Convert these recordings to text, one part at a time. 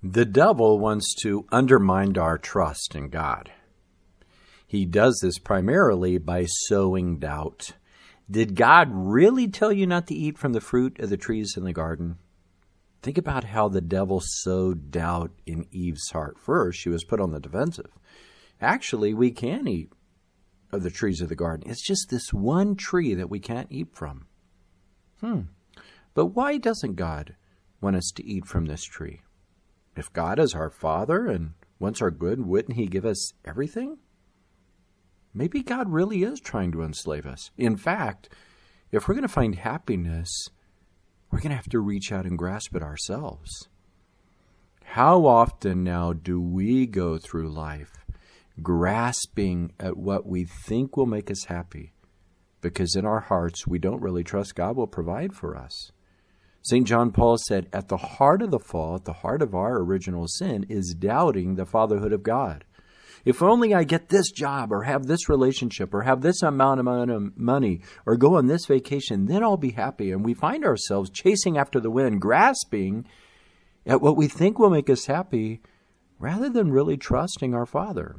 The devil wants to undermine our trust in God. He does this primarily by sowing doubt. Did God really tell you not to eat from the fruit of the trees in the garden? Think about how the devil sowed doubt in Eve's heart. First, she was put on the defensive. Actually, we can eat of the trees of the garden. It's just this one tree that we can't eat from. But why doesn't God want us to eat from this tree? If God is our Father and wants our good, wouldn't He give us everything? Maybe God really is trying to enslave us. In fact, if we're going to find happiness, we're going to have to reach out and grasp it ourselves. How often now do we go through life grasping at what we think will make us happy, because in our hearts we don't really trust God will provide for us? St. John Paul said, at the heart of the fall, at the heart of our original sin, is doubting the fatherhood of God. If only I get this job, or have this relationship, or have this amount of money, or go on this vacation, then I'll be happy. And we find ourselves chasing after the wind, grasping at what we think will make us happy, rather than really trusting our Father.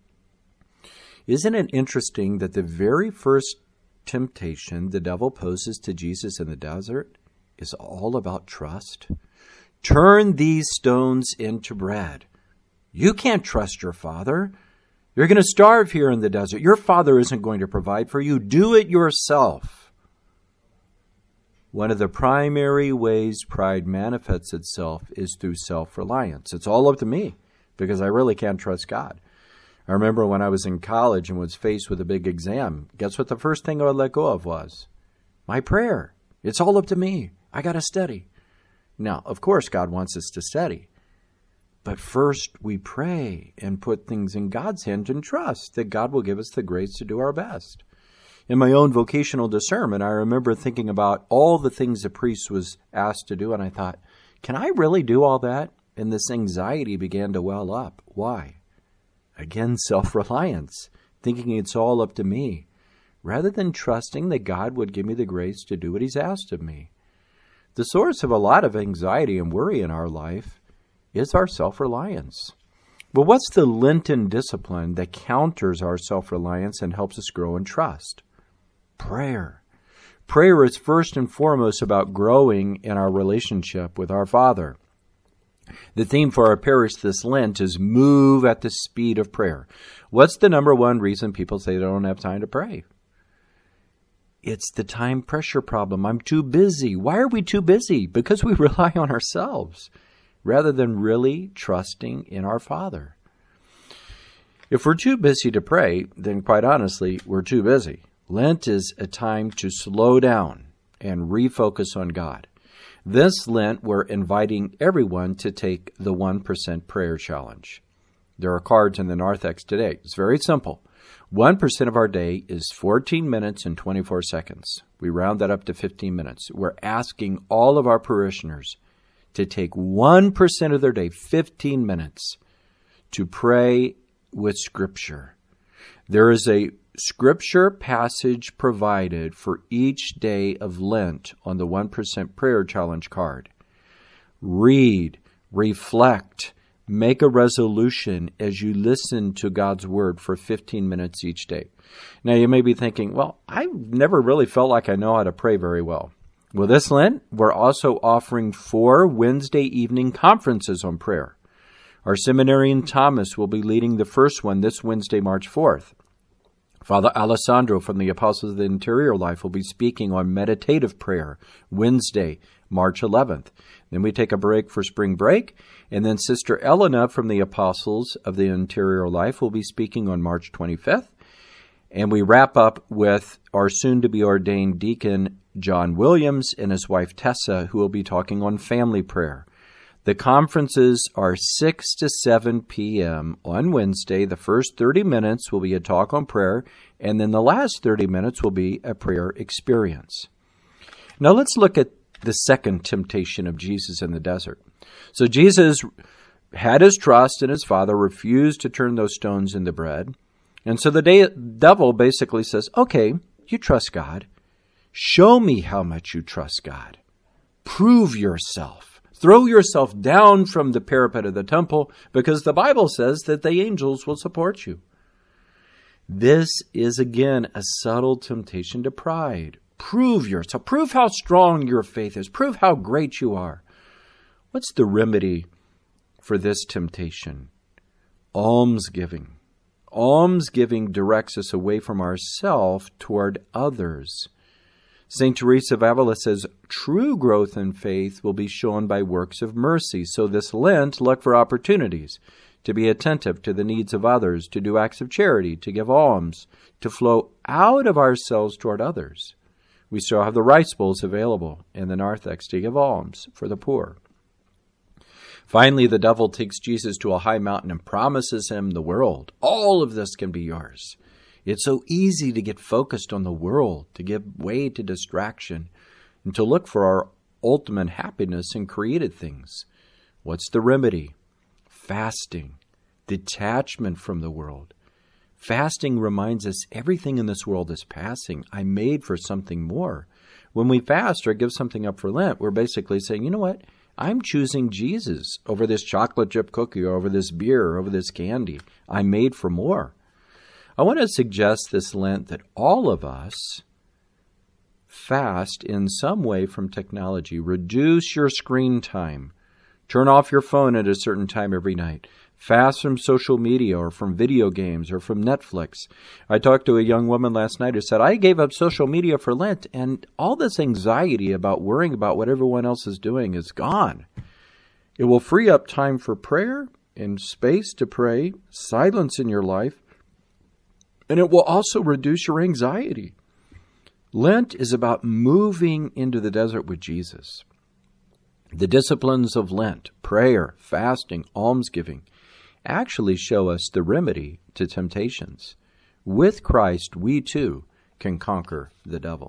Isn't it interesting that the very first temptation the devil poses to Jesus in the desert is all about trust? Turn these stones into bread. You can't trust your Father. You're going to starve here in the desert. Your Father isn't going to provide for you. Do it yourself. One of the primary ways pride manifests itself is through self-reliance. It's all up to me because I really can't trust God. I remember when I was in college and was faced with a big exam, guess what the first thing I would let go of was? My prayer. It's all up to me. I got to study. Now, of course, God wants us to study. But first, we pray and put things in God's hands and trust that God will give us the grace to do our best. In my own vocational discernment, I remember thinking about all the things the priest was asked to do, and I thought, can I really do all that? And this anxiety began to well up. Why? Again, self-reliance, thinking it's all up to me, rather than trusting that God would give me the grace to do what He's asked of me. The source of a lot of anxiety and worry in our life is our self-reliance. Well, what's the Lenten discipline that counters our self-reliance and helps us grow in trust? Prayer. Prayer is first and foremost about growing in our relationship with our Father. The theme for our parish this Lent is move at the speed of prayer. What's the number one reason people say they don't have time to pray? It's the time pressure problem. I'm too busy. Why are we too busy? Because we rely on ourselves rather than really trusting in our Father. If we're too busy to pray, then quite honestly, we're too busy. Lent is a time to slow down and refocus on God. This Lent, we're inviting everyone to take the 1% prayer challenge. There are cards in the narthex today. It's very simple. 1% of our day is 14 minutes and 24 seconds. We round that up to 15 minutes. We're asking all of our parishioners to take 1% of their day, 15 minutes, to pray with Scripture. There is a Scripture passage provided for each day of Lent on the 1% prayer challenge card. Read, reflect, make a resolution as you listen to God's Word for 15 minutes each day. Now, you may be thinking, well, I've never really felt like I know how to pray very well. Well, this Lent, we're also offering 4 Wednesday evening conferences on prayer. Our seminarian Thomas will be leading the first one this Wednesday, March 4th. Father Alessandro from the Apostles of the Interior Life will be speaking on meditative prayer Wednesday, March 11th. Then we take a break for spring break, and then Sister Elena from the Apostles of the Interior Life will be speaking on March 25th. And we wrap up with our soon-to-be ordained deacon, John Williams, and his wife, Tessa, who will be talking on family prayer. The conferences are 6 to 7 p.m. on Wednesday. The first 30 minutes will be a talk on prayer, and then the last 30 minutes will be a prayer experience. Now let's look at the second temptation of Jesus in the desert. So Jesus had his trust in his Father, refused to turn those stones into bread. And so the devil basically says, okay, you trust God. Show me how much you trust God. Prove yourself. Throw yourself down from the parapet of the temple, because the Bible says that the angels will support you. This is, again, a subtle temptation to pride. Prove yourself. Prove how strong your faith is. Prove how great you are. What's the remedy for this temptation? Almsgiving. Almsgiving directs us away from ourselves toward others. St. Teresa of Avila says, true growth in faith will be shown by works of mercy. So this Lent, look for opportunities to be attentive to the needs of others, to do acts of charity, to give alms, to flow out of ourselves toward others. We still have the rice bowls available and the narthex to give alms for the poor. Finally, the devil takes Jesus to a high mountain and promises him the world. All of this can be yours. It's so easy to get focused on the world, to give way to distraction, and to look for our ultimate happiness in created things. What's the remedy? Fasting, detachment from the world. Fasting reminds us everything in this world is passing. I'm made for something more. When we fast or give something up for Lent, we're basically saying, you know what? I'm choosing Jesus over this chocolate chip cookie, or over this beer, or over this candy. I'm made for more. I want to suggest this Lent that all of us fast in some way from technology. Reduce your screen time. Turn off your phone at a certain time every night. Fast from social media or from video games or from Netflix. I talked to a young woman last night who said, I gave up social media for Lent, and all this anxiety about worrying about what everyone else is doing is gone. It will free up time for prayer and space to pray, silence in your life, and it will also reduce your anxiety. Lent is about moving into the desert with Jesus. The disciplines of Lent, prayer, fasting, almsgiving, actually show us the remedy to temptations. With Christ, we too can conquer the devil.